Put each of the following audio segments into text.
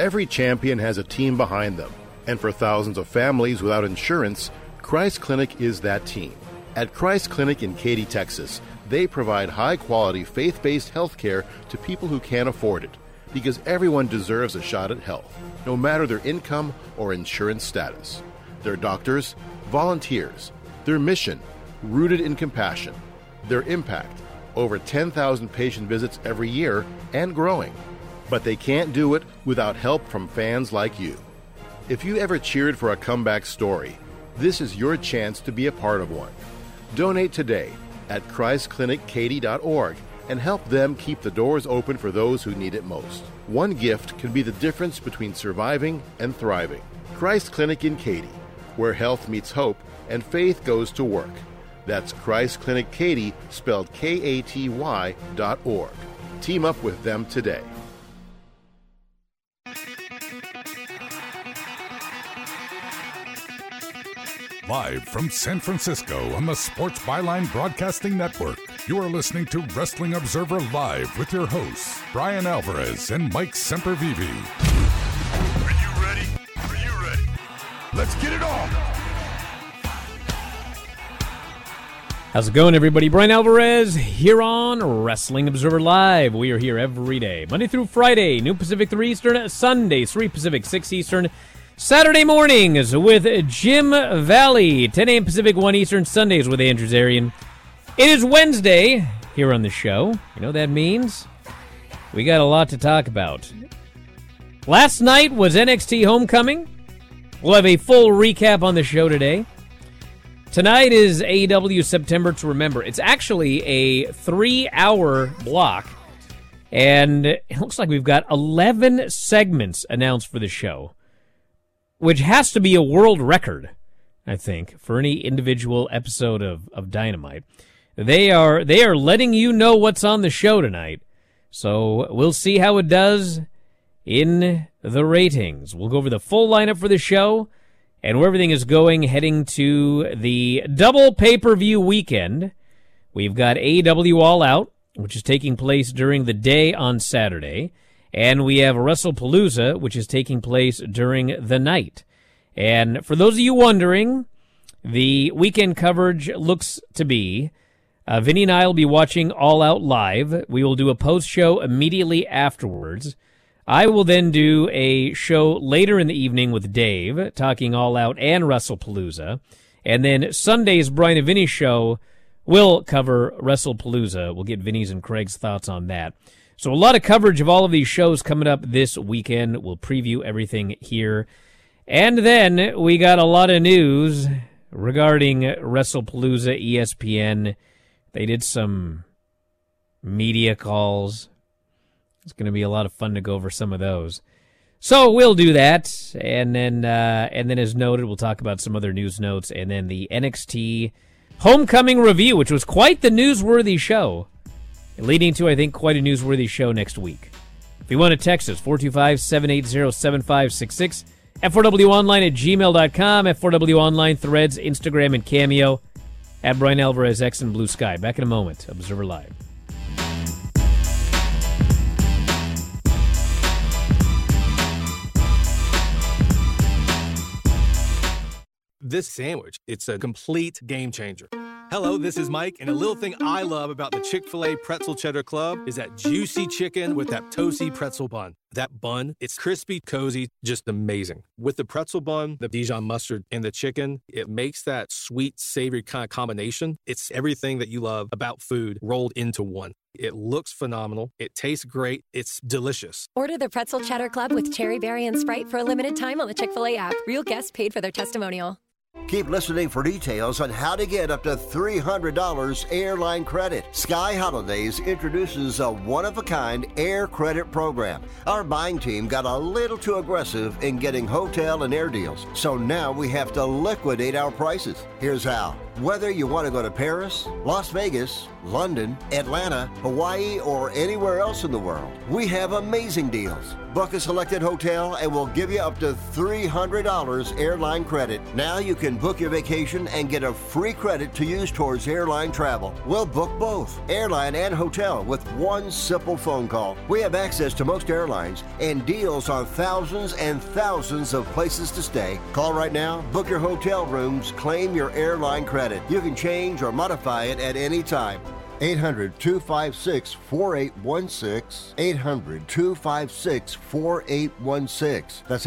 Every champion has a team behind them, and for thousands of families without insurance, Christ Clinic is that team. At Christ Clinic in Katy, Texas, they provide high-quality, faith-based health care to people who can't afford it, because everyone deserves a shot at health, no matter their income or insurance status. Their doctors, volunteers, their mission, rooted in compassion, their impact, over 10,000 patient visits every year and growing. But they can't do it without help from fans like you. If you ever cheered for a comeback story, this is your chance to be a part of one. Donate today at ChristClinicKaty.org and help them keep the doors open for those who need it most. One gift can be the difference between surviving and thriving. Christ Clinic in Katy, where health meets hope and faith goes to work. That's Christ Clinic Katy, spelled Katy.org. Team up with them today. Live from San Francisco on the Sports Byline Broadcasting Network, you are listening to Wrestling Observer Live with your hosts, Brian Alvarez and Mike Sempervive. Are you ready? Are you ready? Let's get it on! How's it going, everybody? Brian Alvarez here on Wrestling Observer Live. We are here every day, Monday through Friday, noon Pacific, 3 Eastern, Sundays, 3 Pacific, 6 Eastern, Saturday mornings with Jim Valley, 10 a.m. Pacific, 1 Eastern, Sundays with Andrew Zarian. It is Wednesday here on the show. You know what that means? We got a lot to talk about. Last night was NXT Homecoming. We'll have a full recap on the show today. Tonight is AEW September to Remember. It's actually a 3-hour block, and it looks like we've got 11 segments announced for the show, which has to be a world record, I think, for any individual episode of Dynamite. They are letting you know what's on the show tonight, so we'll see how it does in the ratings. We'll go over the full lineup for the show and where everything is going heading to the double pay-per-view weekend. We've got AEW All Out, which is taking place during the day on Saturday, and we have WrestlePalooza, which is taking place during the night. And for those of you wondering, the weekend coverage looks to be, Vinny and I will be watching All Out live. We will do a post-show immediately afterwards. I will then do a show later in the evening with Dave, talking All Out and WrestlePalooza. And then Sunday's Brian and Vinny show will cover WrestlePalooza. We'll get Vinny's and Craig's thoughts on that. So a lot of coverage of all of these shows coming up this weekend. We'll preview everything here. And then we got a lot of news regarding WrestlePalooza, ESPN. They did some media calls. It's going to be a lot of fun to go over some of those. So we'll do that, and then as noted, we'll talk about some other news notes, and then the NXT Homecoming review, which was quite the newsworthy show, leading to, I think, quite a newsworthy show next week. If you want to text us, 425-780-7566, F4WOnline@gmail.com, F4W Online, Threads, Instagram, and Cameo, at Brian Alvarez, X and Blue Sky. Back in a moment. Observer Live. This sandwich, it's a complete game changer. Hello, this is Mike, and a little thing I love about the Chick-fil-A Pretzel Cheddar Club is that juicy chicken with that toasty pretzel bun. That bun, it's crispy, cozy, just amazing. With the pretzel bun, the Dijon mustard, and the chicken, it makes that sweet, savory kind of combination. It's everything that you love about food rolled into one. It looks phenomenal. It tastes great. It's delicious. Order the Pretzel Cheddar Club with Cherry Berry and Sprite for a limited time on the Chick-fil-A app. Real guests paid for their testimonial. Keep listening for details on how to get up to $300 airline credit. Sky Holidays introduces a one-of-a-kind air credit program. Our buying team got a little too aggressive in getting hotel and air deals, so now we have to liquidate our prices. Here's how. Whether you want to go to Paris, Las Vegas, London, Atlanta, Hawaii, or anywhere else in the world, we have amazing deals. Book a selected hotel and we'll give you up to $300 airline credit. Now you can book your vacation and get a free credit to use towards airline travel. We'll book both, airline and hotel, with one simple phone call. We have access to most airlines and deals on thousands and thousands of places to stay. Call right now, book your hotel rooms, claim your airline credit. You can change or modify it at any time. 800-256-4816. 800-256-4816. That's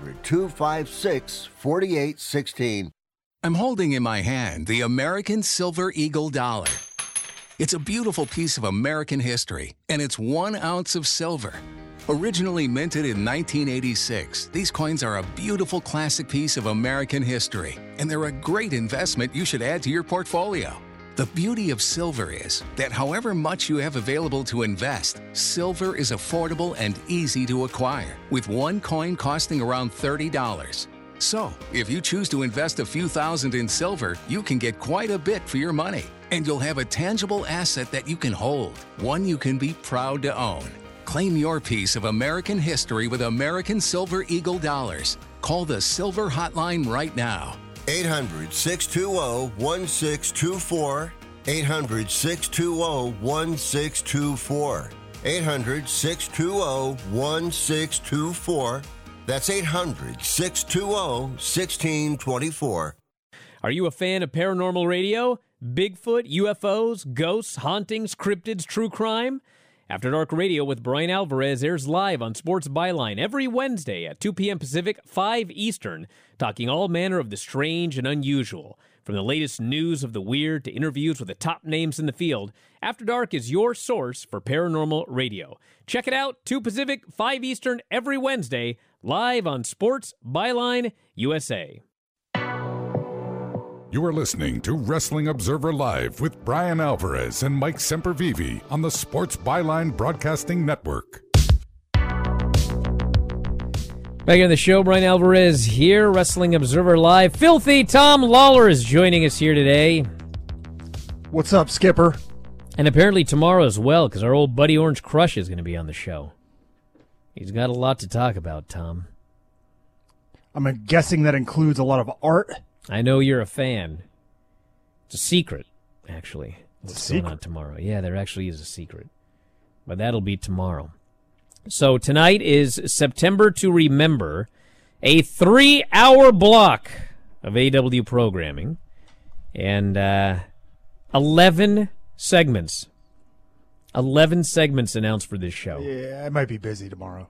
800-256-4816. I'm holding in my hand the American Silver Eagle dollar. It's a beautiful piece of American history, and it's 1 ounce of silver. Originally minted in 1986, these coins are a beautiful classic piece of American history, and they're a great investment you should add to your portfolio. The beauty of silver is that however much you have available to invest, silver is affordable and easy to acquire, with one coin costing around $30. So, if you choose to invest a few thousand in silver, you can get quite a bit for your money, and you'll have a tangible asset that you can hold, one you can be proud to own. Claim your piece of American history with American Silver Eagle dollars. Call the Silver Hotline right now. 800-620-1624. 800-620-1624. 800-620-1624. That's 800-620-1624. Are you a fan of paranormal radio? Bigfoot, UFOs, ghosts, hauntings, cryptids, true crime? After Dark Radio with Brian Alvarez airs live on Sports Byline every Wednesday at 2 p.m. Pacific, 5 Eastern, talking all manner of the strange and unusual. From the latest news of the weird to interviews with the top names in the field, After Dark is your source for paranormal radio. Check it out, 2 Pacific, 5 Eastern, every Wednesday, live on Sports Byline USA. You are listening to Wrestling Observer Live with Brian Alvarez and Mike Sempervive on the Sports Byline Broadcasting Network. Back on the show, Brian Alvarez here, Wrestling Observer Live. Filthy Tom Lawler is joining us here today. What's up, Skipper? And apparently tomorrow as well, because our old buddy Orange Crush is going to be on the show. He's got a lot to talk about, Tom. I'm guessing that includes a lot of art. I know you're a fan. It's a secret, actually. What's going on tomorrow? Yeah, there actually is a secret. But that'll be tomorrow. So tonight is September to Remember, a 3-hour block of AW programming and 11 segments. 11 segments announced for this show. Yeah, I might be busy tomorrow.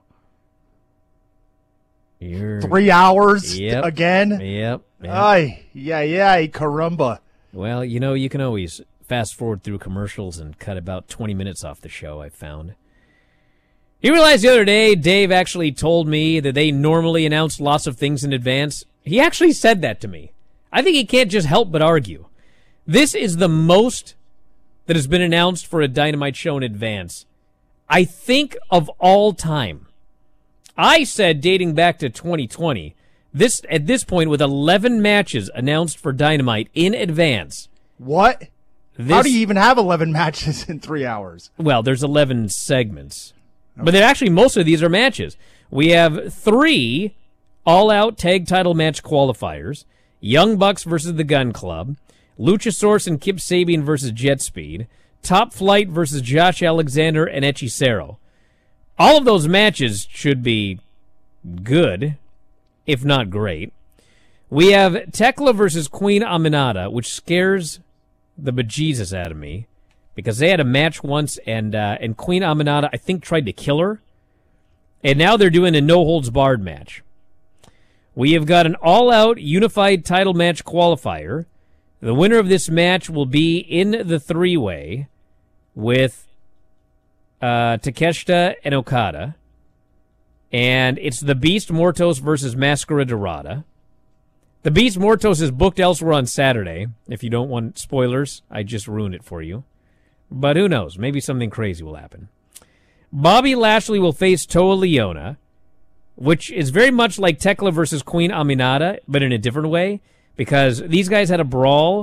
3 hours again? Yep. Ay, caramba. Well, you know, you can always fast forward through commercials and cut about 20 minutes off the show, I found. You realize the other day, Dave actually told me that they normally announce lots of things in advance. He actually said that to me. I think he can't just help but argue. This is the most that has been announced for a Dynamite show in advance, I think, of all time. I said, dating back to 2020, at this point, with 11 matches announced for Dynamite in advance. What? How do you even have 11 matches in 3 hours? Well, there's 11 segments. Okay. But actually, most of these are matches. We have 3 all-out tag title match qualifiers. Young Bucks versus the Gun Club. Luchasaurus and Kip Sabian versus Jet Speed. Top Flight versus Josh Alexander and Hechicero. All of those matches should be good, if not great. We have Tekla versus Queen Aminata, which scares the bejesus out of me, because they had a match once, and Queen Aminata, I think, tried to kill her. And now they're doing a no-holds-barred match. We have got an all-out unified title match qualifier. The winner of this match will be in the 3-way with Takeshita and Okada. And it's the Beast Mortos versus Mascara Dorada. The Beast Mortos is booked elsewhere on Saturday. If you don't want spoilers, I just ruined it for you. But who knows? Maybe something crazy will happen. Bobby Lashley will face Toa Leona, which is very much like Tekla versus Queen Aminata, but in a different way, because these guys had a brawl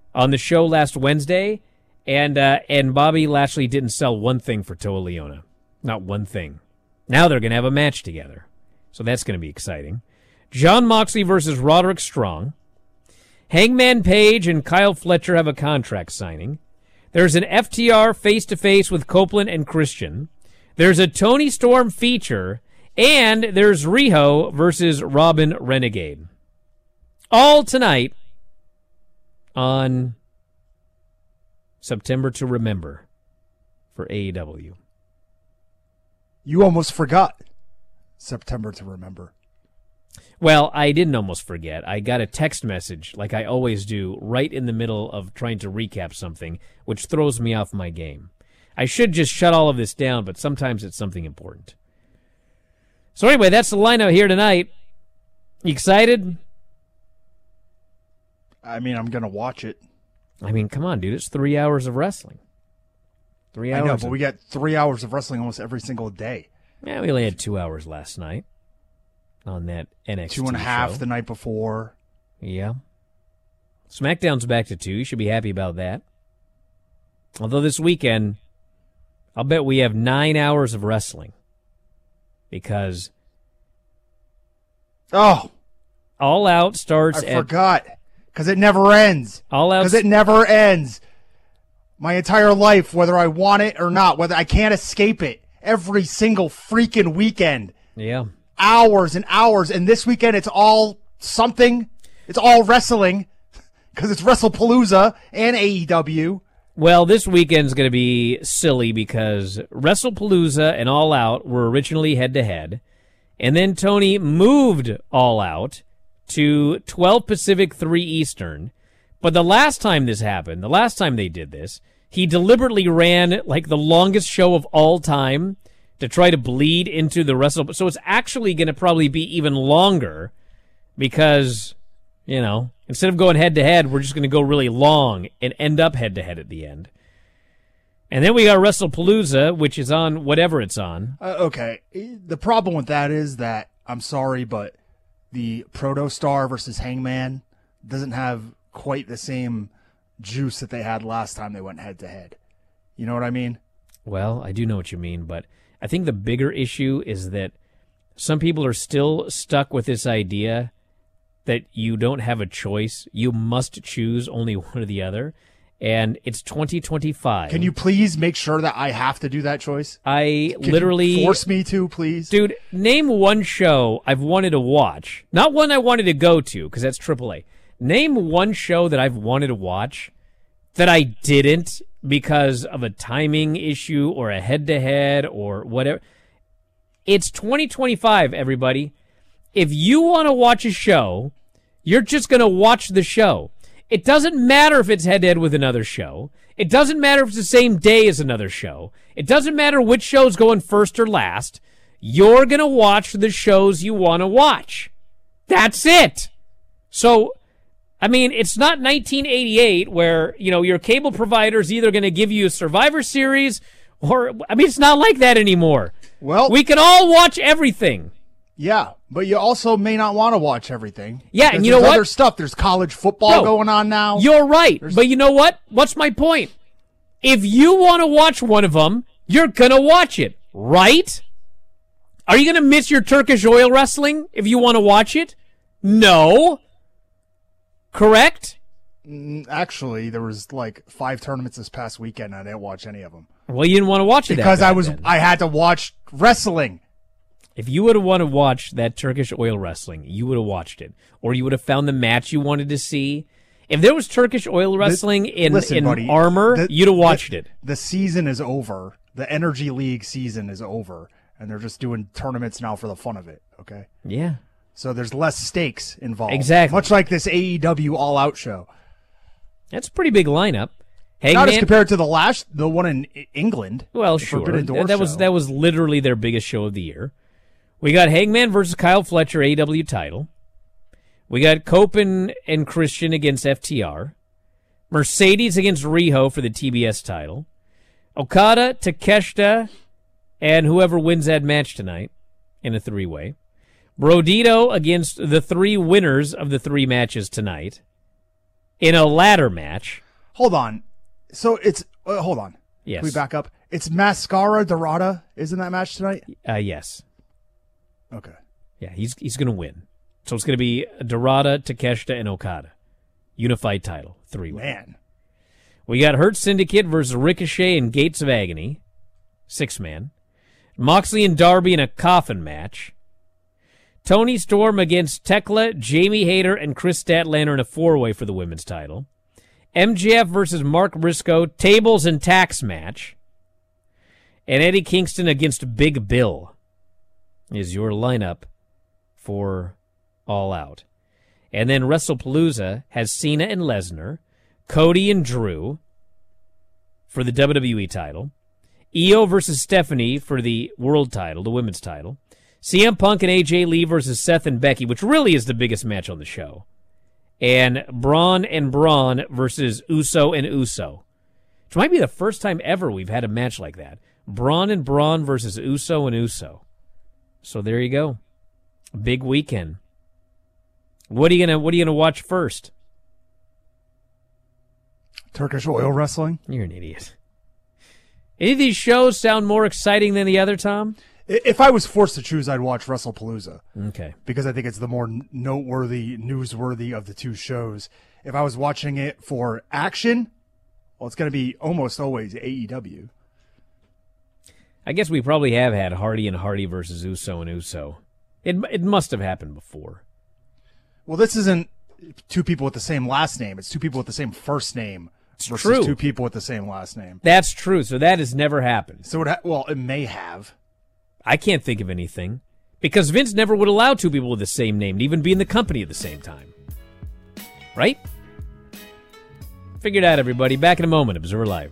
on the show last Wednesday, and Bobby Lashley didn't sell one thing for Toa Liona. Not one thing. Now they're going to have a match together. So that's going to be exciting. Jon Moxley versus Roderick Strong. Hangman Page and Kyle Fletcher have a contract signing. There's an FTR face-to-face with Copeland and Christian. There's a Tony Storm feature. And there's Riho versus Robin Renegade. All tonight on September to Remember for AEW. You almost forgot September to Remember. Well, I didn't almost forget. I got a text message, like I always do, right in the middle of trying to recap something, which throws me off my game. I should just shut all of this down, but sometimes it's something important. So anyway, that's the lineup here tonight. You excited? I mean, I'm going to watch it. I mean, come on, dude. It's 3 hours of wrestling. 3 hours. I know, but we got 3 hours of wrestling almost every single day. Yeah, we only had 2 hours last night on that NXT 2.5 show. the night before. Yeah. SmackDown's back to 2. You should be happy about that. Although this weekend, I'll bet we have 9 hours of wrestling. Because All Out starts I forgot. Because it never ends. All Out. Because it never ends. My entire life, whether I want it or not, whether I can't escape it. Every single freaking weekend. Yeah. Hours and hours. And this weekend, it's all something. It's all wrestling. Because it's WrestlePalooza and AEW. Well, this weekend's going to be silly because WrestlePalooza and All Out were originally head-to-head, and then Tony moved All Out to 12 Pacific, 3 Eastern. But the last time this happened, the last time they did this, he deliberately ran like the longest show of all time to try to bleed into the Wrestle. So it's actually going to probably be even longer because, you know, instead of going head-to-head, we're just going to go really long and end up head-to-head at the end. And then we got WrestlePalooza, which is on whatever it's on. Okay. The problem with that is that, I'm sorry, but the Protostar versus Hangman doesn't have quite the same juice that they had last time they went head-to-head. You know what I mean? Well, I do know what you mean, but I think the bigger issue is that some people are still stuck with this idea that you don't have a choice. You must choose only one or the other. And it's 2025. Can you please make sure that I have to do that choice? Can you force me to, please? Dude, name one show I've wanted to watch. Not one I wanted to go to, because that's AAA. Name one show that I've wanted to watch that I didn't because of a timing issue or a head-to-head or whatever. It's 2025, everybody. If you want to watch a show, you're just going to watch the show. It doesn't matter if it's head-to-head with another show. It doesn't matter if it's the same day as another show. It doesn't matter which show's going first or last. You're going to watch the shows you want to watch. That's it. So, I mean, it's not 1988 where, you know, your cable provider's either going to give you a Survivor Series or, I mean, it's not like that anymore. Well, we can all watch everything. Yeah, but you also may not want to watch everything. Yeah, and you know what? Other stuff. There's college football going on now. You're right, but you know what? What's my point? If you want to watch one of them, you're going to watch it, right? Are you going to miss your Turkish oil wrestling if you want to watch it? No. Correct? Actually, there was like 5 tournaments this past weekend, and I didn't watch any of them. Well, you didn't want to watch it because I had to watch wrestling. If you would have wanted to watch that Turkish oil wrestling, you would have watched it. Or you would have found the match you wanted to see. If there was Turkish oil wrestling in buddy, Armor, you'd have watched it. The season is over. The Energy League season is over. And they're just doing tournaments now for the fun of it, okay? Yeah. So there's less stakes involved. Exactly. Much like this AEW All Out show. That's a pretty big lineup. Not as compared to the one in England. Well, sure. That was literally their biggest show of the year. We got Hangman versus Kyle Fletcher, AEW title. We got Copen and Christian against FTR. Mercedes against Riho for the TBS title. Okada, Takeshita, and whoever wins that match tonight in a 3-way. Brodito against the 3 winners of the 3 matches tonight. In a ladder match. Hold on. So it's hold on. Yes. Can we back up? It's Mascara Dorada is in that match tonight? Yes. Okay. Yeah, he's going to win. So it's going to be Dorada, Takeshita, and Okada. Unified title, 3-way. Man. We got Hurt Syndicate versus Ricochet and Gates of Agony, 6-man. Moxley and Darby in a coffin match. Tony Storm against Tekla, Jamie Hayter, and Chris Statlander in a 4-way for the women's title. MJF versus Mark Briscoe, tables and tax match. And Eddie Kingston against Big Bill is your lineup for All Out. And then WrestlePalooza has Cena and Lesnar, Cody and Drew for the WWE title, Io versus Stephanie for the world title, the women's title, CM Punk and AJ Lee versus Seth and Becky, which really is the biggest match on the show, and Braun and Braun versus Uso and Uso, which might be the first time ever we've had a match like that. Braun and Braun versus Uso and Uso. So there you go. Big weekend. What are you gonna watch first? Turkish oil wrestling? You're an idiot. Any of these shows sound more exciting than the other, Tom? If I was forced to choose, I'd watch WrestlePalooza. Okay. Because I think it's the more noteworthy, newsworthy of the two shows. If I was watching it for action, well, it's going to be almost always AEW. I guess we probably have had Hardy and Hardy versus Uso and Uso. It must have happened before. Well, this isn't two people with the same last name. It's two people with the same first name versus true. two people with the same last name. That's true. So that has never happened. So it may have. I can't think of anything. Because Vince never would allow two people with the same name to even be in the company at the same time. Right? Figure it out, everybody. Back in a moment. Observer Live.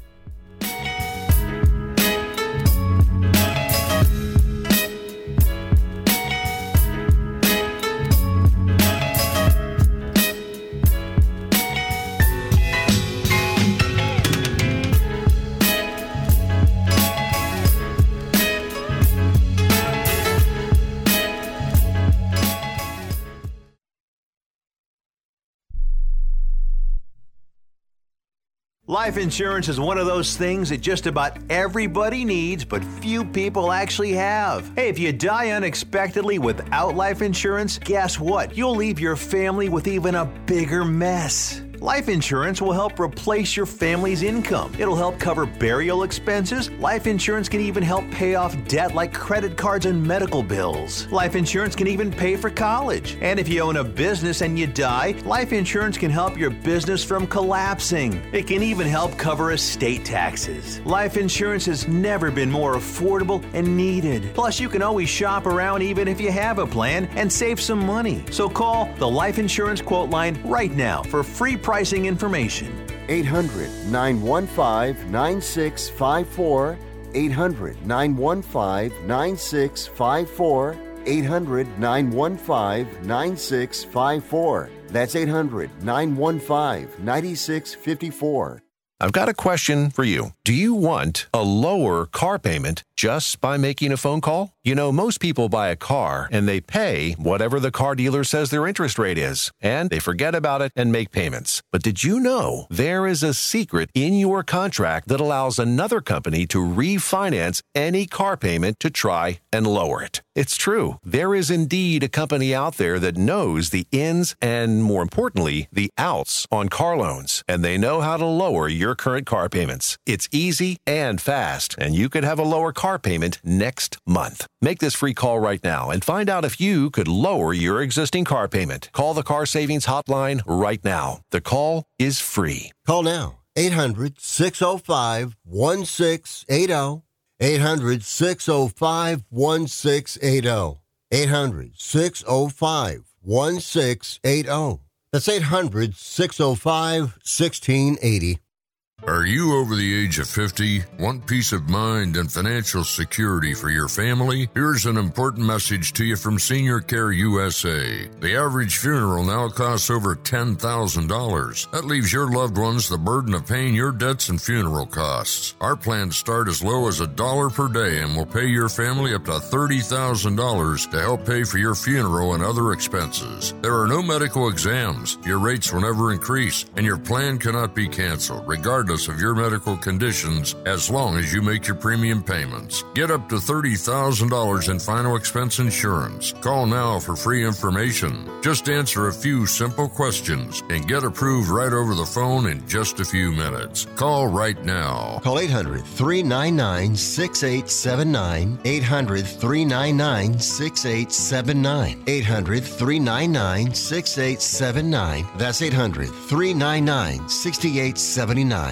Life insurance is one of those things that just about everybody needs, but few people actually have. Hey, if you die unexpectedly without life insurance, guess what? You'll leave your family with even a bigger mess. Life insurance will help replace your family's income. It'll help cover burial expenses. Life insurance can even help pay off debt like credit cards and medical bills. Life insurance can even pay for college. And if you own a business and you die, life insurance can help your business from collapsing. It can even help cover estate taxes. Life insurance has never been more affordable and needed. Plus, you can always shop around even if you have a plan and save some money. So call the Life Insurance Quote Line right now for free pricing information. 800-915-9654. 800-915-9654. 800-915-9654. That's 800-915-9654. I've got a question for you. Do you want a lower car payment just by making a phone call? You know, most people buy a car and they pay whatever the car dealer says their interest rate is, and they forget about it and make payments. But did you know there is a secret in your contract that allows another company to refinance any car payment to try and lower it? It's true. There is indeed a company out there that knows the ins and, more importantly, the outs on car loans, and they know how to lower your current car payments. It's easy and fast, and you could have a lower car payment next month. Make this free call right now and find out if you could lower your existing car payment. Call the Car Savings Hotline right now. The call is free. Call now. 800-605-1680. 800-605-1680. 800-605-1680. That's 800-605-1680. Are you over the age of 50? Want peace of mind and financial security for your family? Here's an important message to you from Senior Care USA. The average funeral now costs over $10,000. That leaves your loved ones the burden of paying your debts and funeral costs. Our plans start as low as $1 per day and will pay your family up to $30,000 to help pay for your funeral and other expenses. There are no medical exams. Your rates will never increase, and your plan cannot be canceled, regardless of your medical conditions, as long as you make your premium payments. Get up to $30,000 in final expense insurance. Call now for free information. Just answer a few simple questions and get approved right over the phone in just a few minutes. Call right now. Call 800-399-6879. 800-399-6879. 800-399-6879. That's 800-399-6879.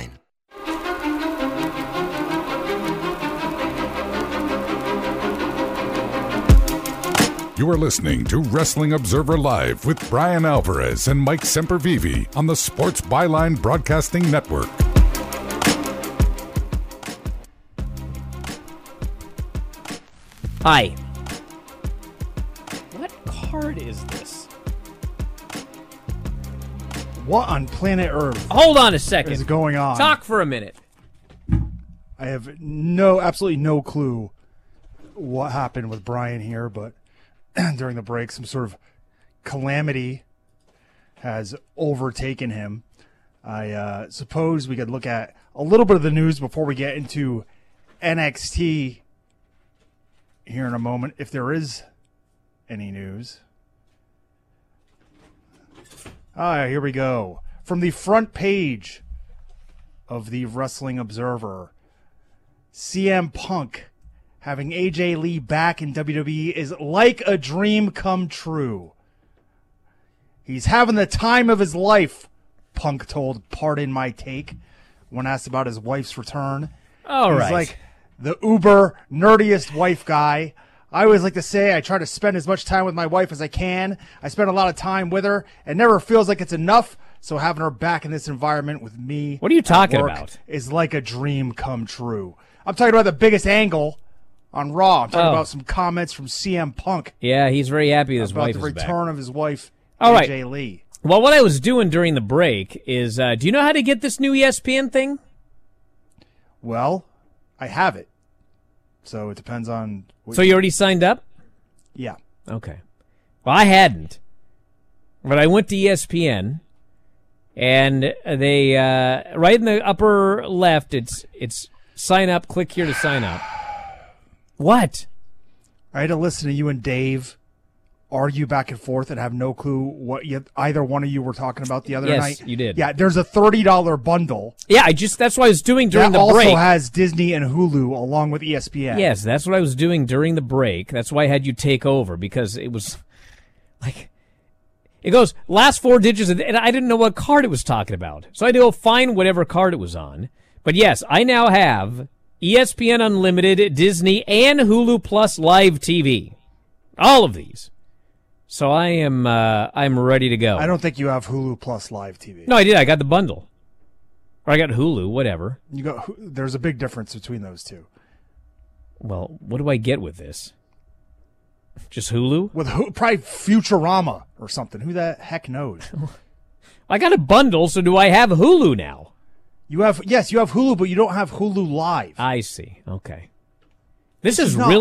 You are listening to Wrestling Observer Live with Brian Alvarez and Mike Sempervive on the Sports Byline Broadcasting Network. Hi. What card is this? What on planet Earth? Hold on a second. Is going on? Talk for a minute. I have absolutely no clue what happened with Brian here, but during the break, some sort of calamity has overtaken him. I suppose we could look at a little bit of the news before we get into NXT here in a moment, if there is any news. Here we go. From the front page of the Wrestling Observer, CM Punk having AJ Lee back in WWE is like a dream come true. He's having the time of his life, Punk told Pardon My Take when asked about his wife's return. He's like the uber nerdiest wife guy. I always like to say I try to spend as much time with my wife as I can. I spend a lot of time with her. It never feels like it's enough, so having her back in this environment with me What are you talking about? is like a dream come true. I'm talking about the biggest angle on Raw. I'm talking about some comments from CM Punk. Yeah, he's very happy his wife is about the back. return of his wife, All AJ right. Lee. Well, what I was doing during the break is, do you know how to get this new ESPN thing? Well, I have it. So it depends on... So you already signed up? Yeah. Okay. Well, I hadn't. But I went to ESPN, and they, right in the upper left, it's sign up, click here to sign up. What? I had to listen to you and Dave argue back and forth and have no clue what either one of you were talking about the other night. Yes, you did. Yeah, there's a $30 bundle. Yeah, that's what I was doing during the break. That also has Disney and Hulu along with ESPN. Yes, that's what I was doing during the break. That's why I had you take over, because it was like, it goes last four digits, and I didn't know what card it was talking about. So I had to go find whatever card it was on. But yes, I now have ESPN Unlimited, Disney, and Hulu Plus Live TV. All of these. So I'm ready to go. I don't think you have Hulu Plus Live TV. No, I did. I got the bundle. Or I got Hulu, whatever. There's a big difference between those two. Well, what do I get with this? Just Hulu? With probably Futurama or something. Who the heck knows? I got a bundle, so do I have Hulu now? You have Hulu, but you don't have Hulu Live. I see. Okay. This is No,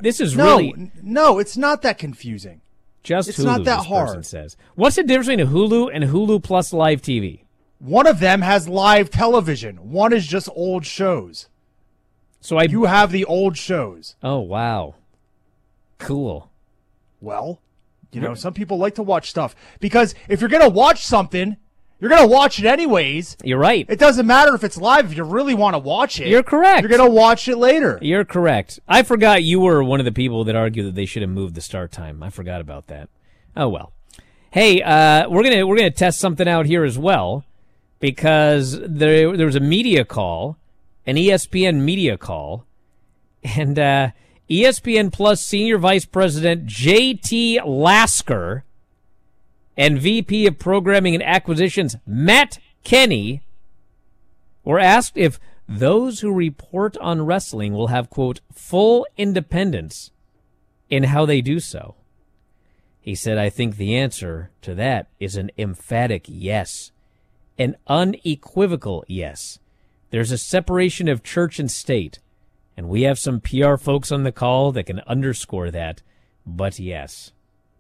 it's not that confusing. Just it's Hulu, not that this hard. person says. What's the difference between Hulu and Hulu Plus Live TV? One of them has live television. One is just old shows. So you have the old shows. Oh, wow. Cool. Well, some people like to watch stuff because if you're going to watch something, you're going to watch it anyways. You're right. It doesn't matter if it's live. If you really want to watch it, you're correct. You're going to watch it later. You're correct. I forgot you were one of the people that argued that they should have moved the start time. I forgot about that. Oh, well. Hey, we're gonna test something out here as well, because there was a media call, an ESPN media call, and ESPN Plus Senior Vice President J.T. Lasker and VP of Programming and Acquisitions Matt Kenny were asked if those who report on wrestling will have, quote, full independence in how they do so. He said, I think the answer to that is an emphatic yes, an unequivocal yes. There's a separation of church and state, and we have some PR folks on the call that can underscore that, but yes.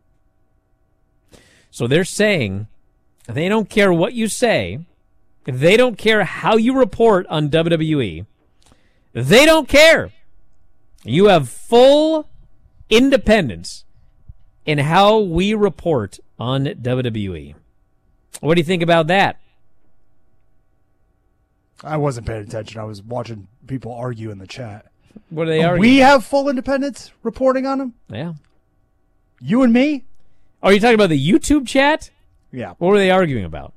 So they're saying they don't care what you say. They don't care how you report on WWE. They don't care. You have full independence in how we report on WWE. What do you think about that? I wasn't paying attention. I was watching people argue in the chat. What are they arguing? We have full independence reporting on them? Yeah. You and me? Oh, are you talking about the YouTube chat? Yeah. What were they arguing about?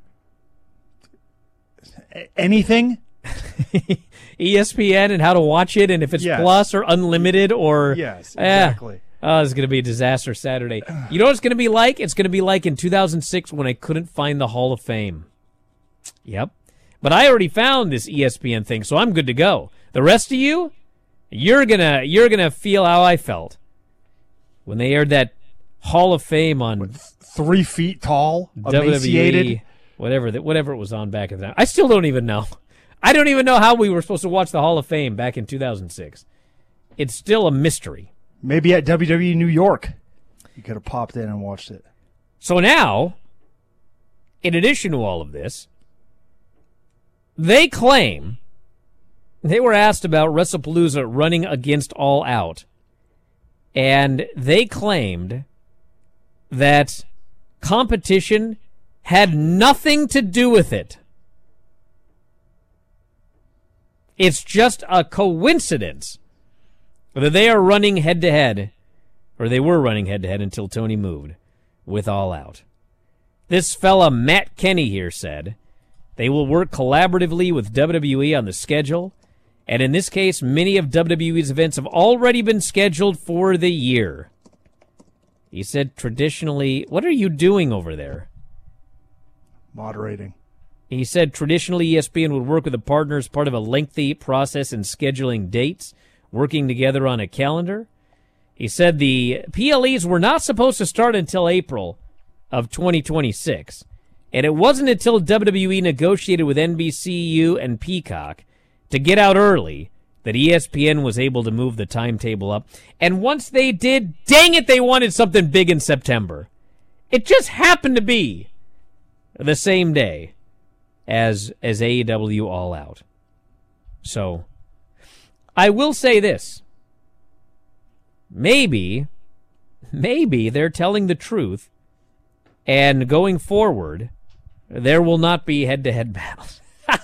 Anything? ESPN and how to watch it, and if it's Plus or Unlimited or... Yes, exactly. Oh, it's going to be a disaster Saturday. You know what it's going to be like? It's going to be like in 2006 when I couldn't find the Hall of Fame. Yep. But I already found this ESPN thing, so I'm good to go. The rest of you, you're gonna feel how I felt when they aired that Hall of Fame on 3 feet tall, WWE, whatever it was on back in the time. I still don't even know. I don't even know how we were supposed to watch the Hall of Fame back in 2006. It's still a mystery. Maybe at WWE New York, you could have popped in and watched it. So now, in addition to all of this, they claim they were asked about WrestlePalooza running against All Out, and they claimed that competition had nothing to do with it. It's just a coincidence that they are running head-to-head, or they were running head-to-head until Tony moved, with All Out. This fella, Matt Kenny here, said they will work collaboratively with WWE on the schedule, and in this case, many of WWE's events have already been scheduled for the year. He said traditionally... What are you doing over there? Moderating. He said traditionally ESPN would work with a partner as part of a lengthy process in scheduling dates, working together on a calendar. He said the PLEs were not supposed to start until April of 2026, and it wasn't until WWE negotiated with NBCU and Peacock to get out early that ESPN was able to move the timetable up. And once they did, dang it, they wanted something big in September. It just happened to be the same day as AEW All Out. So, I will say this. Maybe they're telling the truth, and going forward, there will not be head-to-head battles.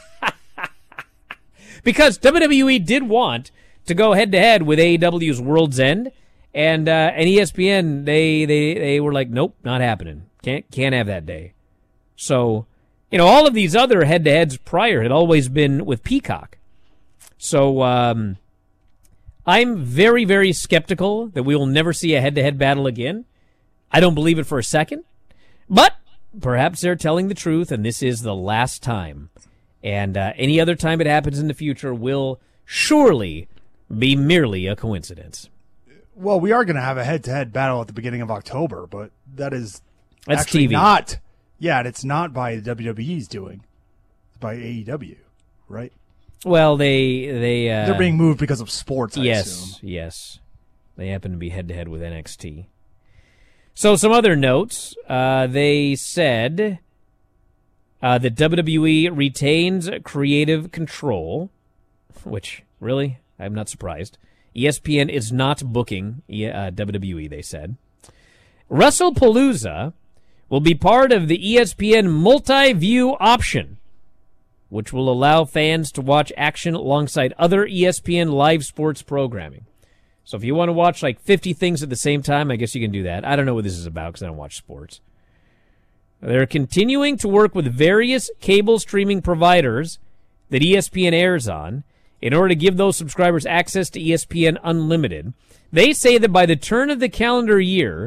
Because WWE did want to go head-to-head with AEW's World's End, and ESPN, they were like, nope, not happening. Can't have that day. So, all of these other head-to-heads prior had always been with Peacock. So, I'm very, very skeptical that we will never see a head-to-head battle again. I don't believe it for a second. But perhaps they're telling the truth, and this is the last time. And any other time it happens in the future will surely be merely a coincidence. Well, we are going to have a head-to-head battle at the beginning of October, but that's actually TV. Not. Yeah, and it's not by the WWE's doing. It's by AEW, right? Well, they're being moved because of sports, I assume. Yes. They happen to be head-to-head with NXT. So some other notes. They said that WWE retains creative control, which, really, I'm not surprised. ESPN is not booking WWE, they said. WrestlePalooza will be part of the ESPN multi-view option, which will allow fans to watch action alongside other ESPN live sports programming. So if you want to watch like 50 things at the same time, I guess you can do that. I don't know what this is about because I don't watch sports. They're continuing to work with various cable streaming providers that ESPN airs on in order to give those subscribers access to ESPN Unlimited. They say that by the turn of the calendar year,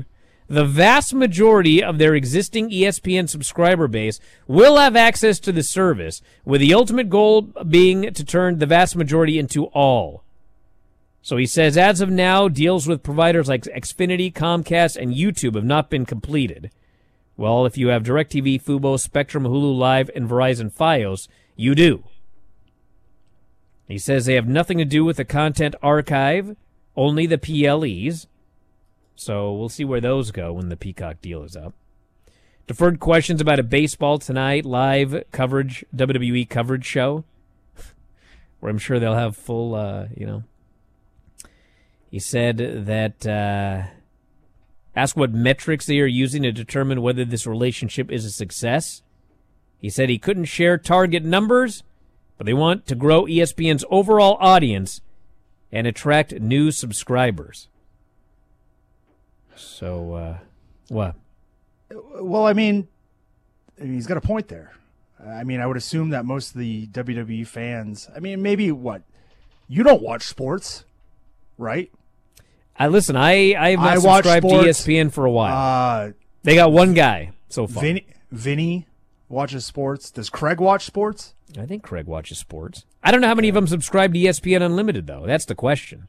the vast majority of their existing ESPN subscriber base will have access to the service, with the ultimate goal being to turn the vast majority into all. So he says, as of now, deals with providers like Xfinity, Comcast, and YouTube have not been completed. Well, if you have DirecTV, Fubo, Spectrum, Hulu Live, and Verizon Fios, you do. He says they have nothing to do with the content archive, only the PLEs. So we'll see where those go when the Peacock deal is up. Deferred questions about a baseball tonight, live coverage, WWE coverage show, where I'm sure they'll have full, He said that, ask what metrics they are using to determine whether this relationship is a success. He said he couldn't share target numbers, but they want to grow ESPN's overall audience and attract new subscribers. So, what? Well, I mean, he's got a point there. I mean, I would assume that most of the WWE fans, maybe what? You don't watch sports, right? I have not subscribed to ESPN for a while. They got one guy so far. Vinny watches sports. Does Craig watch sports? I think Craig watches sports. I don't know how many of them subscribe to ESPN Unlimited, though. That's the question.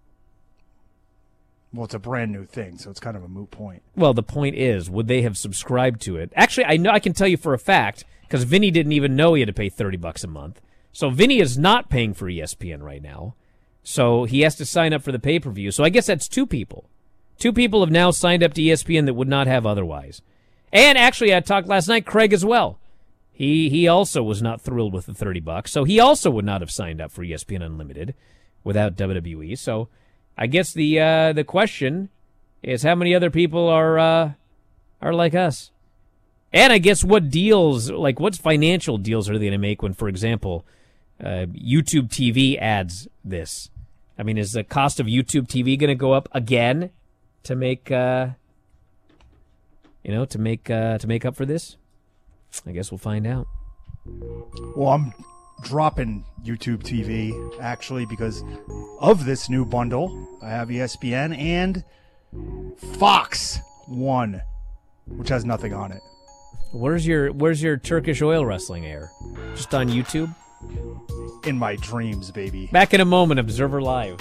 Well, it's a brand new thing, so it's kind of a moot point. Well, the point is, would they have subscribed to it? Actually, I can tell you for a fact, because Vinny didn't even know he had to pay $30 a month. So Vinny is not paying for ESPN right now. So he has to sign up for the pay-per-view. So I guess that's two people. Two people have now signed up to ESPN that would not have otherwise. And actually, I talked last night, Craig as well. He also was not thrilled with the $30, so he also would not have signed up for ESPN Unlimited without WWE. So I guess the question is how many other people are like us, and I guess what deals, like what financial deals are they going to make when, for example, YouTube TV adds this? I mean, is the cost of YouTube TV going to go up again to make to make up for this? I guess we'll find out. Well, I'm dropping YouTube TV, actually, because of this new bundle. I have ESPN and Fox One, which has nothing on it. Where's your Turkish oil wrestling air? Just on YouTube? In my dreams, baby. Back in a moment, Observer Live.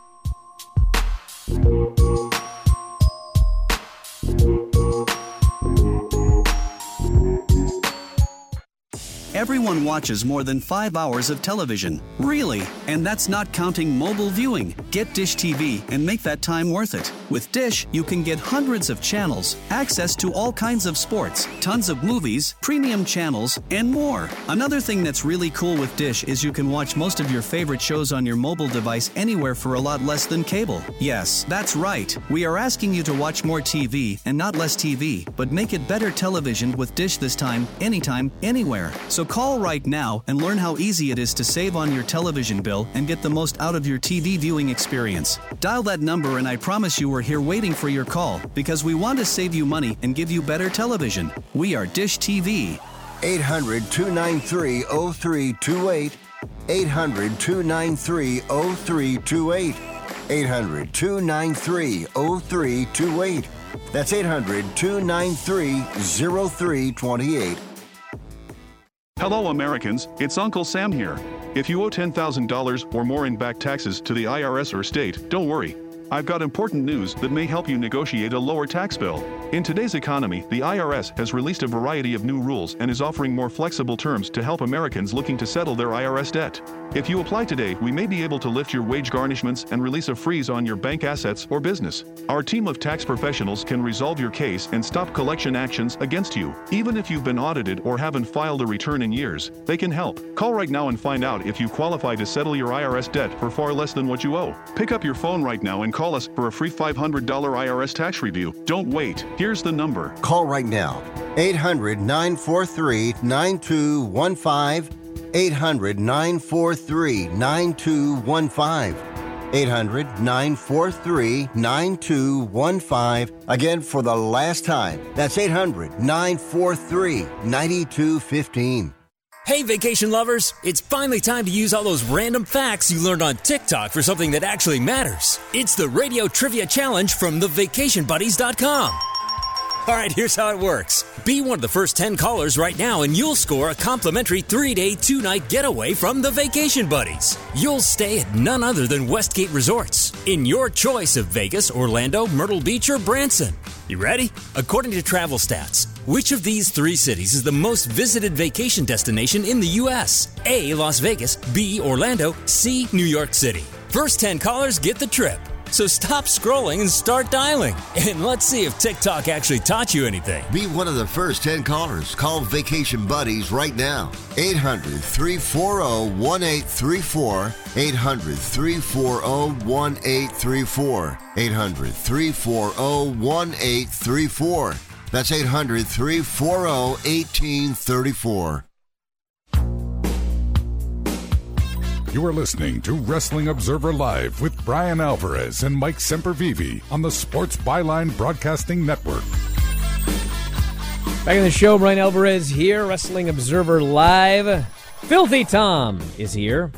Everyone watches more than 5 hours of television. Really? And that's not counting mobile viewing. Get Dish TV and make that time worth it. With Dish, you can get hundreds of channels, access to all kinds of sports, tons of movies, premium channels, and more. Another thing that's really cool with Dish is you can watch most of your favorite shows on your mobile device anywhere for a lot less than cable. Yes, that's right. We are asking you to watch more TV and not less TV, but make it better television with Dish this time, anytime, anywhere. So call right now and learn how easy it is to save on your television bill and get the most out of your TV viewing experience. Dial that number and I promise you we're here waiting for your call because we want to save you money and give you better television. We are Dish TV. 800-293-0328. 800-293-0328. 800-293-0328. That's 800-293-0328. Hello, Americans. It's Uncle Sam here. If you owe $10,000 or more in back taxes to the IRS or state, don't worry. I've got important news that may help you negotiate a lower tax bill. In today's economy, the IRS has released a variety of new rules and is offering more flexible terms to help Americans looking to settle their IRS debt. If you apply today, we may be able to lift your wage garnishments and release a freeze on your bank assets or business. Our team of tax professionals can resolve your case and stop collection actions against you. Even if you've been audited or haven't filed a return in years, they can help. Call right now and find out if you qualify to settle your IRS debt for far less than what you owe. Pick up your phone right now and call us for a free $500 IRS tax review. Don't wait. Here's the number. Call right now. 800-943-9215. 800-943-9215. 800-943-9215. Again, for the last time, that's 800-943-9215. Hey, vacation lovers, it's finally time to use all those random facts you learned on TikTok for something that actually matters. It's the Radio Trivia Challenge from thevacationbuddies.com. All right, here's how it works. Be one of the first 10 callers right now and you'll score a complimentary 3-day, 2-night getaway from the Vacation Buddies. You'll stay at none other than Westgate Resorts in your choice of Vegas, Orlando, Myrtle Beach, or Branson. You ready? According to Travel Stats, which of these 3 cities is the most visited vacation destination in the U.S.? A, Las Vegas, B, Orlando, C, New York City. First 10 callers get the trip. So stop scrolling and start dialing. And let's see if TikTok actually taught you anything. Be one of the first 10 callers. Call Vacation Buddies right now. 800-340-1834. 800-340-1834. 800-340-1834. That's 800-340-1834. You are listening to Wrestling Observer Live with Brian Alvarez and Mike Sempervive on the Sports Byline Broadcasting Network. Back in the show, Brian Alvarez here, Wrestling Observer Live. Filthy Tom is here.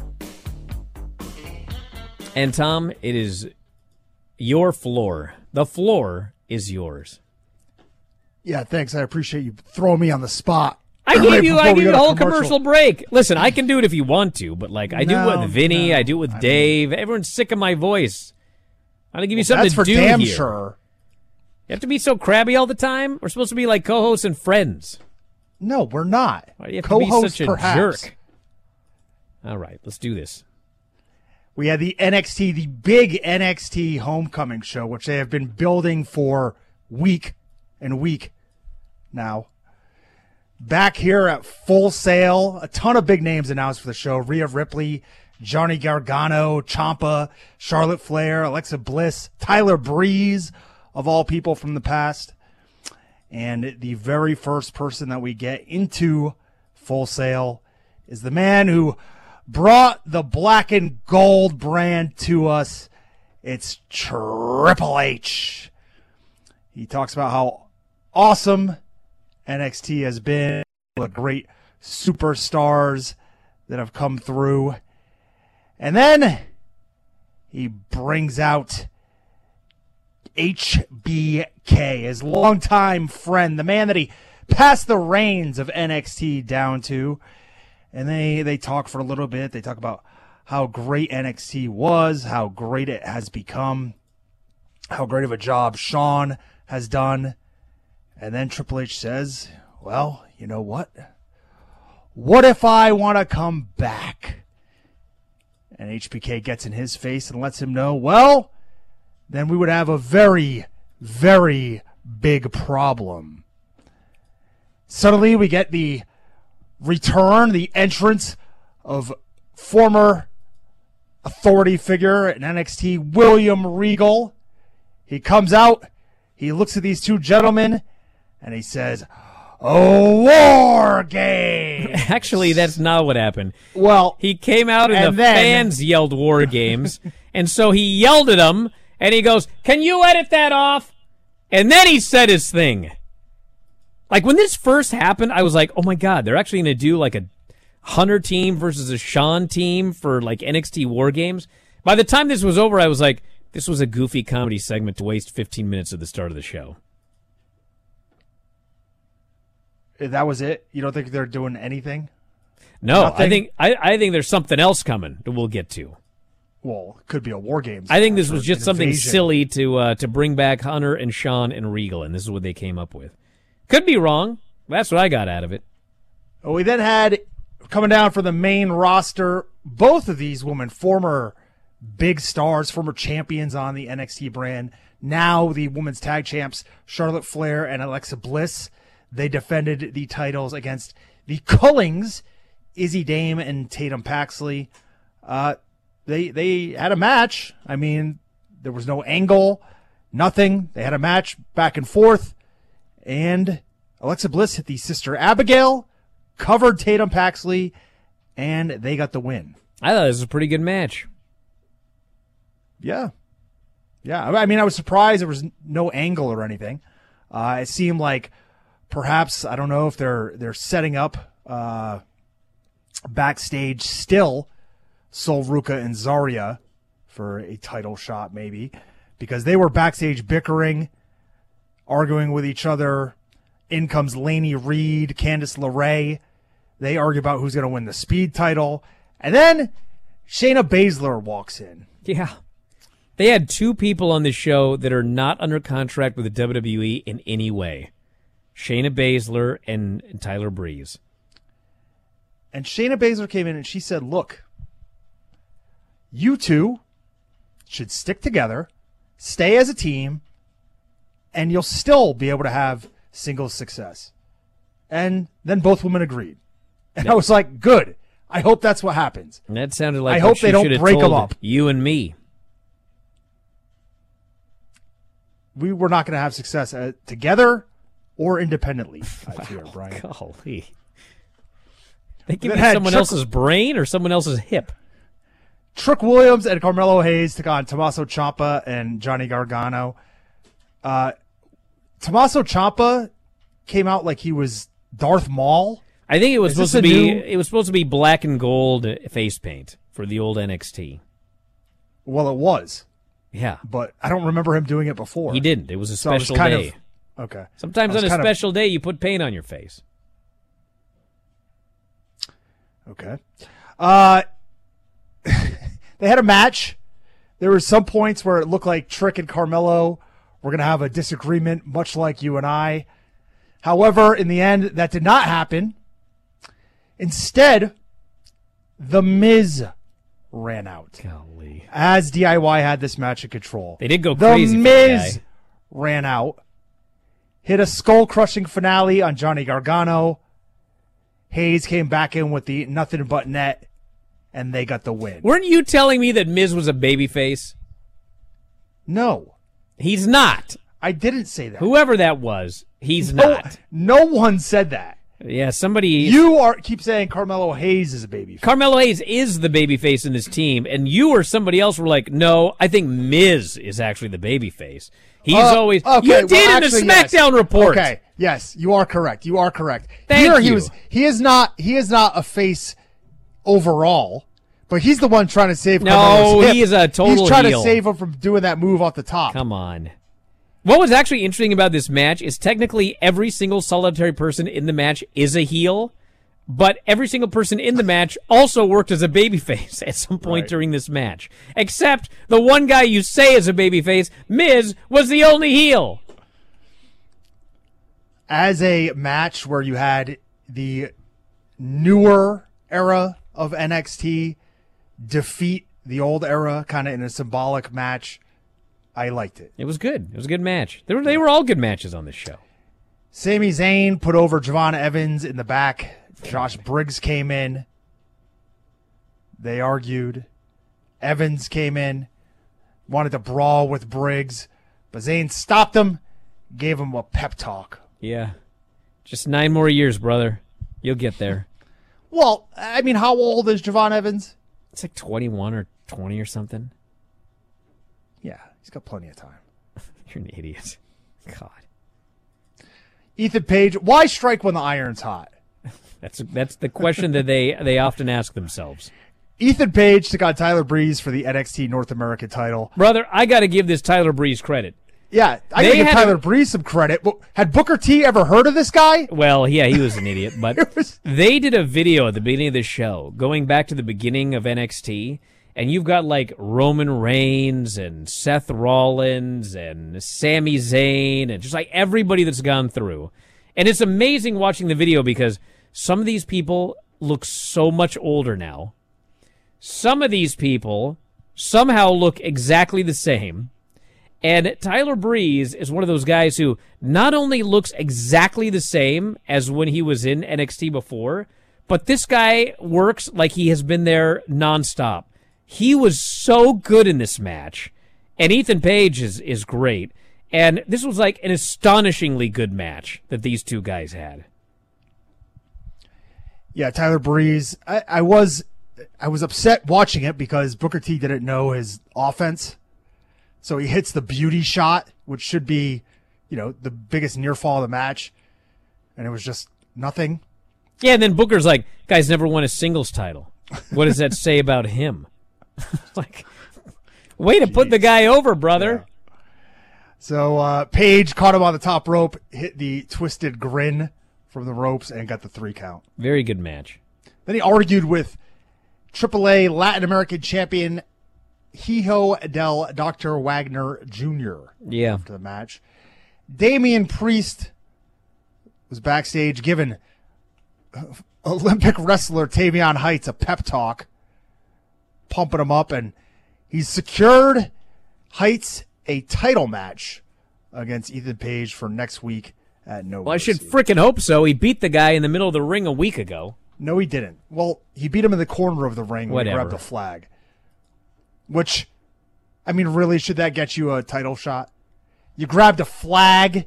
And Tom, it is your floor. The floor is yours. Yeah, thanks. I appreciate you throwing me on the spot. I gave you a whole commercial break. Listen, I can do it if you want to, but I do it with Vinny, I do it with Dave. Everyone's sick of my voice. I'm going to give you something to do here. That's for damn sure. You have to be so crabby all the time? We're supposed to be like co-hosts and friends. No, we're not. Why do you have to be such a jerk? All right, let's do this. We had the big NXT Homecoming show, which they have been building for week and week now. Back here at Full Sail, a ton of big names announced for the show. Rhea Ripley, Johnny Gargano, Ciampa, Charlotte Flair, Alexa Bliss, Tyler Breeze, of all people from the past. And the very first person that we get into Full Sail is the man who brought the black and gold brand to us. It's Triple H. He talks about how awesome NXT has been, the great superstars that have come through. And then he brings out HBK, his longtime friend, the man that he passed the reins of NXT down to. And they talk for a little bit. They talk about how great NXT was, how great it has become, how great of a job Sean has done. And then Triple H says, well, you know what? What if I want to come back? And HBK gets in his face and lets him know, well, then we would have a very, very big problem. Suddenly we get the return, the entrance of former authority figure in NXT, William Regal. He comes out, he looks at these two gentlemen, and he says, "Oh, war game." Actually, that's not what happened. Well, he came out and the fans yelled war games, and so he yelled at them, and he goes, "Can you edit that off?" And then he said his thing. Like, when this first happened, I was like, oh my God, they're actually going to do like a Hunter team versus a Sean team for like NXT war games. By the time this was over, I was like, this was a goofy comedy segment to waste 15 minutes at the start of the show. That was it? You don't think they're doing anything? No, nothing? I think there's something else coming that we'll get to. Well, it could be a War Games. I think this was just something silly to bring back Hunter and Sean and Regal, and this is what they came up with. Could be wrong. That's what I got out of it. Well, we then had, coming down for the main roster, both of these women, former big stars, former champions on the NXT brand, now the women's tag champs, Charlotte Flair and Alexa Bliss. They defended the titles against the Cullings, Izzy Dame and Tatum Paxley. They had a match. I mean, there was no angle, nothing. They had a match back and forth, and Alexa Bliss hit the Sister Abigail, covered Tatum Paxley, and they got the win. I thought this was a pretty good match. Yeah. I mean, I was surprised there was no angle or anything. It seemed like perhaps, I don't know if they're setting up backstage still Sol Ruca and Zarya for a title shot maybe, because they were backstage bickering, arguing with each other. In comes Lainey Reed, Candice LeRae. They argue about who's going to win the speed title. And then Shayna Baszler walks in. Yeah. They had two people on the show that are not under contract with the WWE in any way. Shayna Baszler and Tyler Breeze. And Shayna Baszler came in and she said, look, you two should stick together, stay as a team, and you'll still be able to have singles success. And then both women agreed. And I was like, good. I hope that's what happens. And that sounded like I hope they don't break them up. You and me. We were not going to have success together or independently, I fear, Brian. Golly. They give me someone else's brain or someone else's hip. Trick Williams and Carmelo Hayes took on Tommaso Ciampa and Johnny Gargano. Tommaso Ciampa came out like he was Darth Maul. I think it was supposed to be black and gold face paint for the old NXT. Well, it was. Yeah. But I don't remember him doing it before. He didn't. It was a special day. Okay. Sometimes on a special day, you put paint on your face. Okay. They had a match. There were some points where it looked like Trick and Carmelo were going to have a disagreement, much like you and I. However, in the end, that did not happen. Instead, The Miz ran out. Golly. As DIY had this match in control. They did go crazy. The Miz ran out. Hit a skull-crushing finale on Johnny Gargano. Hayes came back in with the nothing but net, and they got the win. Weren't you telling me that Miz was a babyface? No. He's not. I didn't say that. Whoever that was, he's not. No one said that. Yeah, somebody... You keep saying Carmelo Hayes is a babyface. Carmelo Hayes is the babyface in this team, and you or somebody else were like, no, I think Miz is actually the babyface. He's always... Okay, you did in the SmackDown report. Okay, yes, you are correct. You are correct. Thank you. He is not a face overall, but he's the one trying to save Carmelo's hip. He is a total heel. He's trying to save him from doing that move off the top. Come on. What was actually interesting about this match is technically every single solitary person in the match is a heel, but every single person in the match also worked as a babyface at some point during this match. Except the one guy you say is a babyface, Miz, was the only heel. As a match where you had the newer era of NXT defeat the old era kind of in a symbolic match, I liked it. It was good. It was a good match. They were all good matches on this show. Sami Zayn put over Javon Evans in the back. Josh Briggs came in. They argued. Evans came in, wanted to brawl with Briggs, but Zayn stopped him, gave him a pep talk. Yeah. Just 9 more years, brother. You'll get there. Well, I mean, how old is Javon Evans? It's like 21 or 20 or something. Yeah, he's got plenty of time. You're an idiot. God. Ethan Page, why strike when the iron's hot? That's the question that they often ask themselves. Ethan Page took on Tyler Breeze for the NXT North American title. Brother, I got to give this Tyler Breeze credit. Yeah, I got to give Tyler Breeze some credit. Had Booker T ever heard of this guy? Well, yeah, he was an idiot. But they did a video at the beginning of the show going back to the beginning of NXT, and you've got like Roman Reigns and Seth Rollins and Sami Zayn and just like everybody that's gone through. And it's amazing watching the video because some of these people look so much older now. Some of these people somehow look exactly the same. And Tyler Breeze is one of those guys who not only looks exactly the same as when he was in NXT before, but this guy works like he has been there nonstop. He was so good in this match. And Ethan Page is great. And this was like an astonishingly good match that these two guys had. Yeah, Tyler Breeze. I was upset watching it because Booker T didn't know his offense. So he hits the beauty shot, which should be, the biggest near fall of the match. And it was just nothing. Yeah, and then Booker's like, guy's never won a singles title. What does that say about him? Like, way to put the guy over, brother. So Paige caught him on the top rope, hit the twisted grin from the ropes, and got the 3 count. Very good match. Then he argued with AAA Latin American champion Hijo del Dr. Wagner Jr. Yeah. After the match. Damian Priest was backstage giving Olympic wrestler Tavion Heights a pep talk, pumping him up, and he's secured Heights a title match against Ethan Page for next week at No Well, I Mercy. should frickin' hope so. He beat the guy in the middle of the ring a week ago. No, he didn't. Well, he beat him in the corner of the ring when he Whatever. grabbed the flag. Which, I mean, really, should that get you a title shot? You grabbed a flag.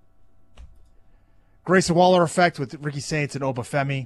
Grayson Waller effect with Ricky Saints and Obafemi.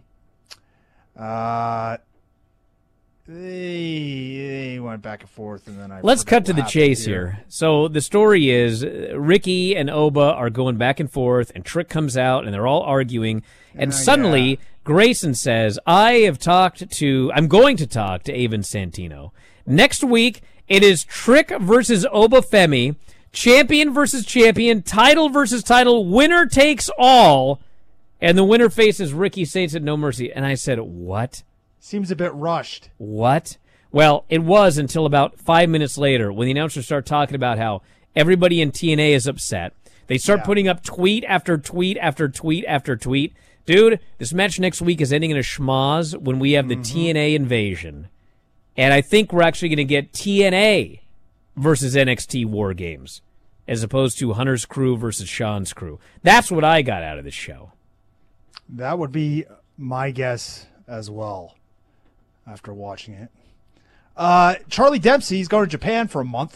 They went back and forth, and then Let's cut to the chase here. So the story is Ricky and Oba are going back and forth, and Trick comes out, and they're all arguing. And suddenly, Grayson says, I'm going to talk to Avon Santino. Next week, it is Trick versus Obafemi, champion versus champion, title versus title, winner takes all, and the winner faces Ricky Saints at No Mercy. And I said, what? Seems a bit rushed. What? Well, it was until about 5 minutes later when the announcers start talking about how everybody in TNA is upset. They start putting up tweet after tweet after tweet after tweet. Dude, this match next week is ending in a schmoz when we have the TNA invasion. And I think we're actually going to get TNA versus NXT War Games as opposed to Hunter's crew versus Sean's crew. That's what I got out of this show. That would be my guess as well after watching it. Charlie Dempsey's going to Japan for a month.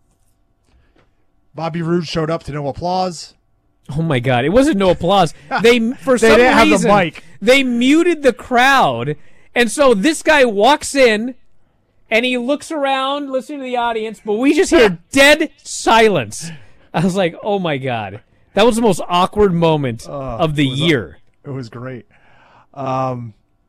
Bobby Roode showed up to no applause. Oh my God! It wasn't no applause. They didn't have the mic. They muted the crowd, and so this guy walks in, and he looks around, listening to the audience, but we just hear dead silence. I was like, "Oh my God!" That was the most awkward moment of the year. It was great. So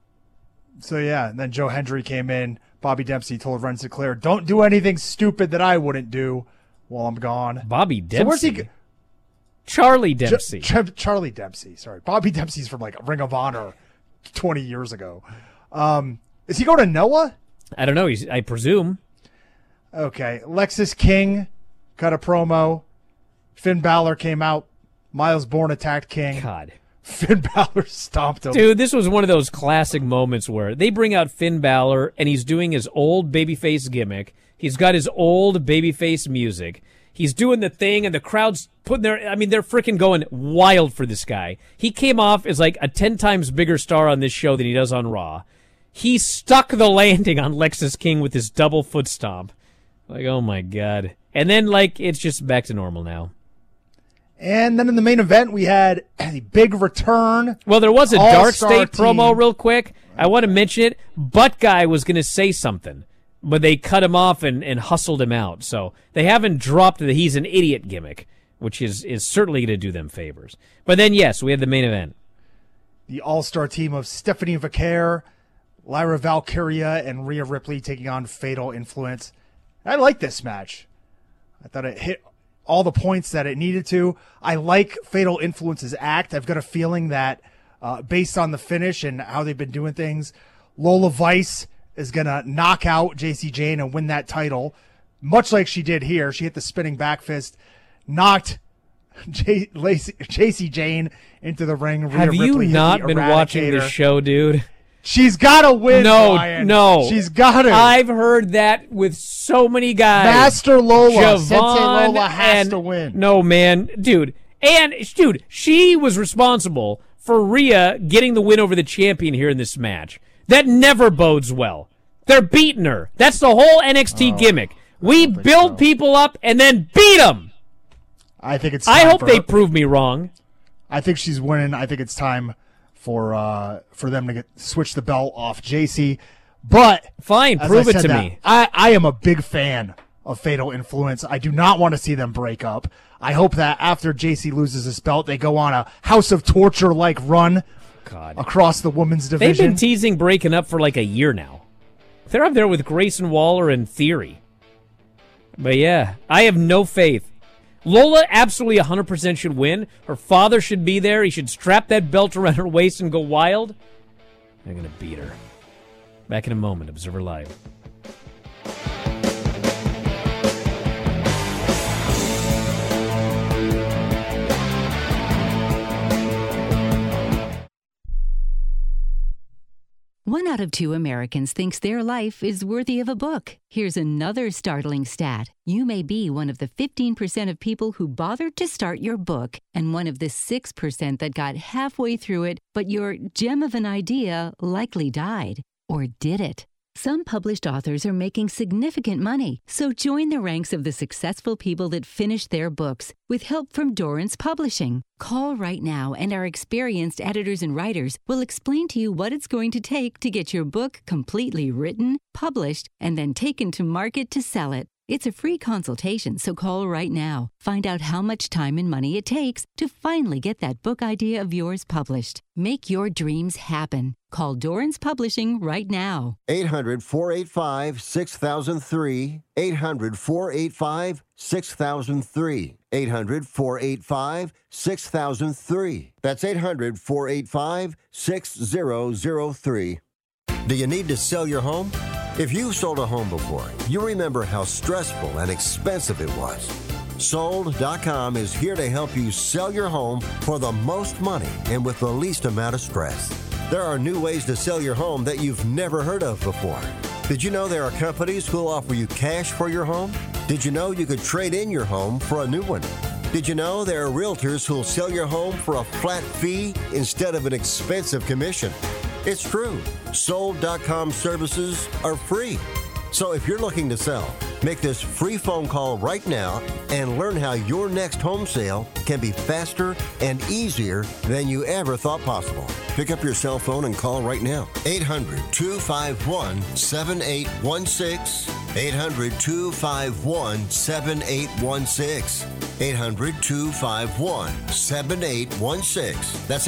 yeah, and then Joe Hendry came in. Bobby Dempsey told Ren Sinclair, "Don't do anything stupid that I wouldn't do while I'm gone." Bobby Dempsey. So where's he? Charlie Dempsey. Charlie Dempsey. Sorry, Bobby Dempsey's from like Ring of Honor 20 years ago. Is he going to Noah? I don't know. I presume. Okay. Lexis King cut a promo. Finn Balor came out. Miles Bourne attacked King. God. Finn Balor stomped him. Dude, this was one of those classic moments where they bring out Finn Balor and he's doing his old babyface gimmick. He's got his old babyface music. He's doing the thing and the crowd's putting they're freaking going wild for this guy. He came off as like a 10 times bigger star on this show than he does on Raw. He stuck the landing on Lexis King with his double foot stomp. Like, oh my God. And then like it's just back to normal now. And then in the main event, we had a big return. Well, there was a Dark All-Star State promo team. real quick. I want to mention it. Butt Guy was going to say something, but they cut him off and hustled him out. So they haven't dropped the he's an idiot gimmick, which is certainly going to do them favors. But then, yes, we had the main event. The all-star team of Stephanie Vaquer, Lyra Valkyria, and Rhea Ripley taking on Fatal Influence. I like this match. I thought it hit all the points that it needed to. I like Fatal Influence's act. I've got a feeling that based on the finish and how they've been doing things, Lola Vice is going to knock out JC Jane and win that title, much like she did here. She hit the spinning back fist, knocked JC Jane into the ring. Have Rhea you Ripley hit not the been watching this Eradicator. show, dude? She's got to win, Brian. No. She's got to. I've heard that with so many guys. Master Lola, Sensei Javon Lola has and- to win. No, man. Dude, she was responsible for Rhea getting the win over the champion here in this match. That never bodes well. They're beating her. That's the whole NXT gimmick. We build people up and then beat them. I think it's. I time hope for they her. prove me wrong. I think she's winning. I think it's time for them to switch the belt off JC. But fine, as prove I it said to that, me. I am a big fan of Fatal Influence. I do not want to see them break up. I hope that after JC loses his belt, they go on a House of Torture like run across the women's They've division. been teasing breaking up for like a year now. They're up there with Grayson Waller and Theory. But yeah, I have no faith. Lola absolutely 100% should win. Her father should be there. He should strap that belt around her waist and go wild. They're going to beat her. Back in a moment. Observer Live. One out of 2 Americans thinks their life is worthy of a book. Here's another startling stat. You may be one of the 15% of people who bothered to start your book and one of the 6% that got halfway through it, but your gem of an idea likely died. Or did it? Some published authors are making significant money, so join the ranks of the successful people that finished their books with help from Dorrance Publishing. Call right now and our experienced editors and writers will explain to you what it's going to take to get your book completely written, published, and then taken to market to sell it. It's a free consultation, so call right now. Find out how much time and money it takes to finally get that book idea of yours published. Make your dreams happen. Call Dorrance Publishing right now. 800-485-6003. 800-485-6003. 800-485-6003. That's 800-485-6003. Do you need to sell your home? If you've sold a home before, you remember how stressful and expensive it was. Sold.com is here to help you sell your home for the most money and with the least amount of stress. There are new ways to sell your home that you've never heard of before. Did you know there are companies who'll offer you cash for your home? Did you know you could trade in your home for a new one? Did you know there are realtors who'll sell your home for a flat fee instead of an expensive commission? It's true. Sold.com services are free. So if you're looking to sell, make this free phone call right now and learn how your next home sale can be faster and easier than you ever thought possible. Pick up your cell phone and call right now. 800-251-7816. 800-251-7816. 800-251-7816. That's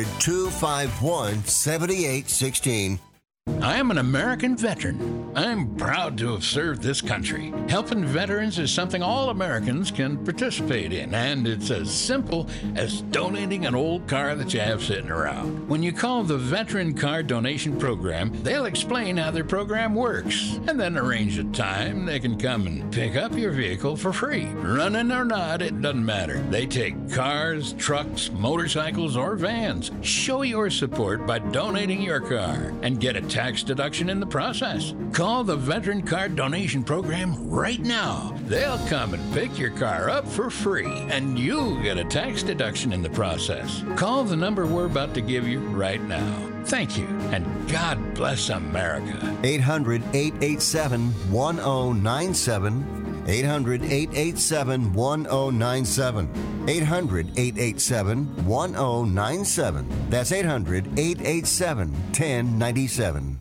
800-251-7816. I am an American veteran. I'm proud to have served this country. Helping veterans is something all Americans can participate in, and it's as simple as donating an old car that you have sitting around. When you call the Veteran Car Donation Program, they'll explain how their program works, and then arrange a time they can come and pick up your vehicle for free. Running or not, it doesn't matter. They take cars, trucks, motorcycles, or vans. Show your support by donating your car and get a tax deduction in the process. Call the Veteran Car Donation Program right now. They'll come and pick your car up for free, and you'll get a tax deduction in the process. Call the number we're about to give you right now. Thank you, and God bless America. 800-887-1097. 800-887-1097. 800-887-1097. That's 800-887-1097.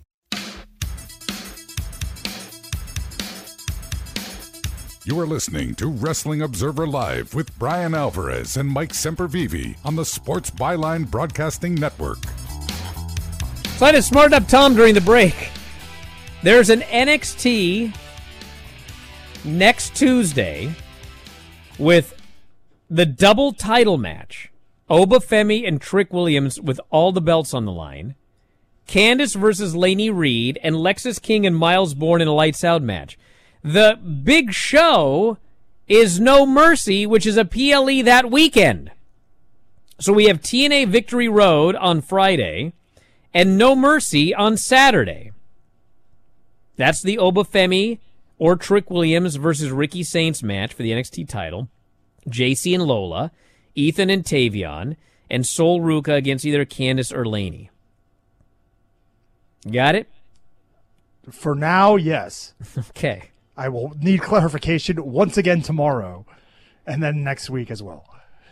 You are listening to Wrestling Observer Live with Brian Alvarez and Mike Sempervive on the Sports Byline Broadcasting Network. So I just smarted up Tom during the break. There's an NXT next Tuesday with the double title match. Obafemi and Trick Williams with all the belts on the line. Candice versus Lainey Reed, and Lexis King and Miles Bourne in a lights out match. The big show is No Mercy, which is a PLE that weekend. So we have TNA Victory Road on Friday and No Mercy on Saturday. That's the Obafemi or Trick Williams versus Ricky Saints match for the NXT title. JC and Lola, Ethan and Tavion, and Sol Ruca against either Candice or Lainey. Got it? For now, yes. Okay. I will need clarification once again tomorrow, and then next week as well.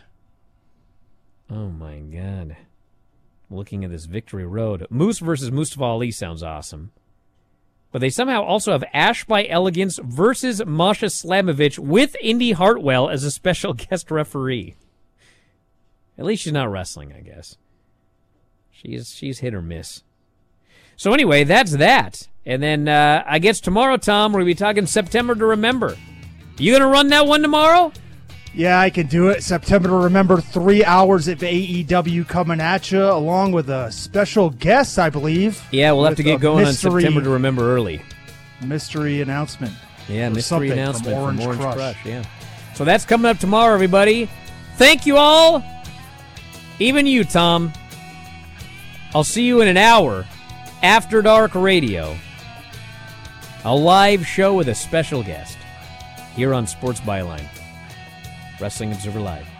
Oh, my God. Looking at this Victory Road. Moose versus Mustafa Ali sounds awesome. But they somehow also have Ash by Elegance versus Masha Slamovich with Indy Hartwell as a special guest referee. At least she's not wrestling, I guess. She's hit or miss. So anyway, that's that. And then I guess tomorrow, Tom, we're going to be talking September to Remember. You going to run that one tomorrow? Yeah, I can do it. September to remember, 3 hours of AEW coming at you, along with a special guest, I believe. Yeah, we'll have to get going on September to remember early. Mystery announcement. Yeah, mystery announcement from Orange Crush. Yeah. So that's coming up tomorrow, everybody. Thank you all. Even you, Tom. I'll see you in an hour. After Dark Radio. A live show with a special guest here on Sports Byline. Wrestling Observer Live.